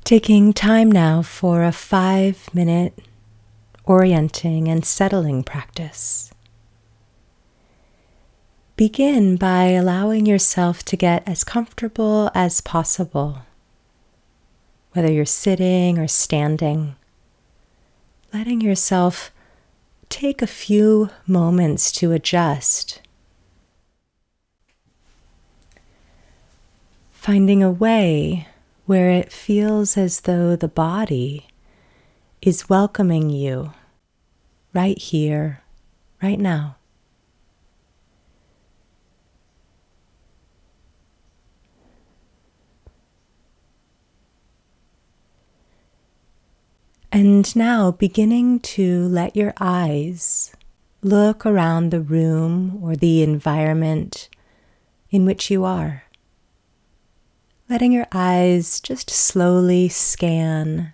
Taking time now for a 5-minute orienting and settling practice. Begin by allowing yourself to get as comfortable as possible, whether you're sitting or standing, letting yourself take a few moments to adjust, finding a way where it feels as though the body is welcoming you right here, right now. And now beginning to let your eyes look around the room or the environment in which you are. Letting your eyes just slowly scan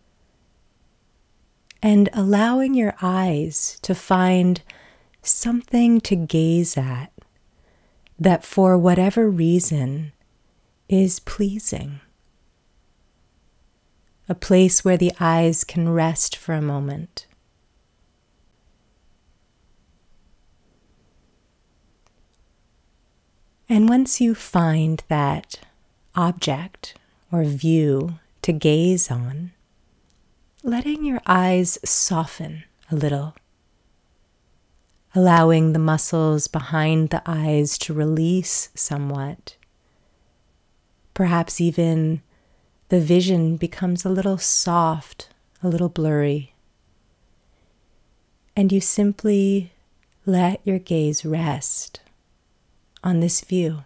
and allowing your eyes to find something to gaze at that for whatever reason is pleasing. A place where the eyes can rest for a moment. And once you find that object or view to gaze on, letting your eyes soften a little, allowing the muscles behind the eyes to release somewhat. Perhaps even the vision becomes a little soft, a little blurry, and you simply let your gaze rest on this view.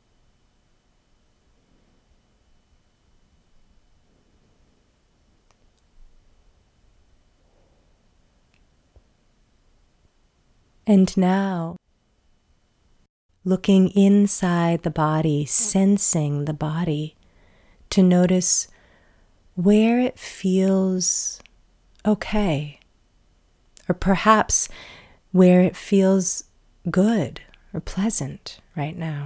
And now, looking inside the body, sensing the body, to notice where it feels okay, or perhaps where it feels good or pleasant right now.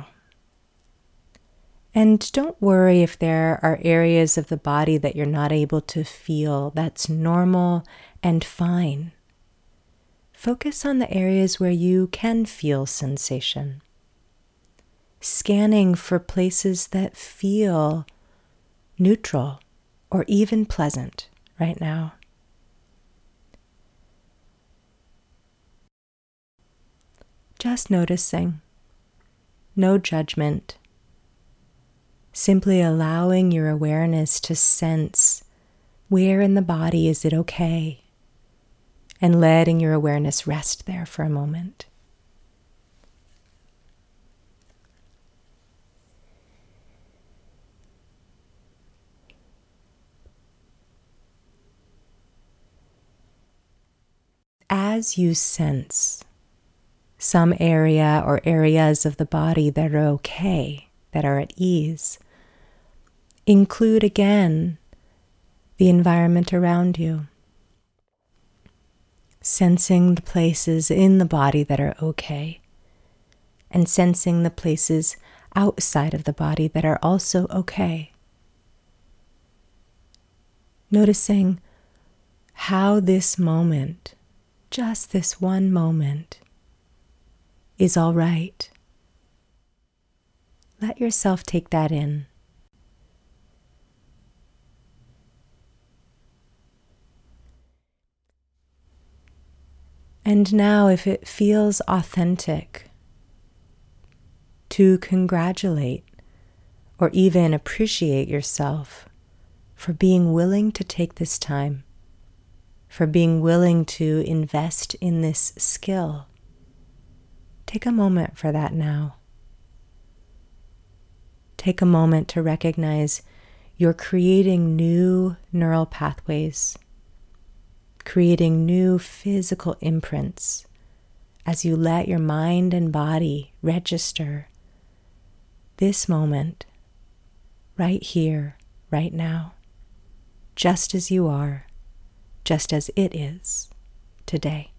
And don't worry if there are areas of the body that you're not able to feel. That's normal and fine. Focus on the areas where you can feel sensation, scanning for places that feel neutral or even pleasant right now. Just noticing, no judgment, simply allowing your awareness to sense where in the body is it okay, and letting your awareness rest there for a moment. As you sense some area or areas of the body that are okay, that are at ease, include again the environment around you. Sensing the places in the body that are okay, and sensing the places outside of the body that are also okay. Noticing how this moment, just this one moment, is all right. Let yourself take that in. And now, if it feels authentic, to congratulate or even appreciate yourself for being willing to take this time, for being willing to invest in this skill. Take a moment for that now. Take a moment to recognize you're creating new neural pathways, creating new physical imprints as you let your mind and body register this moment, right here, right now, just as you are, just as it is today.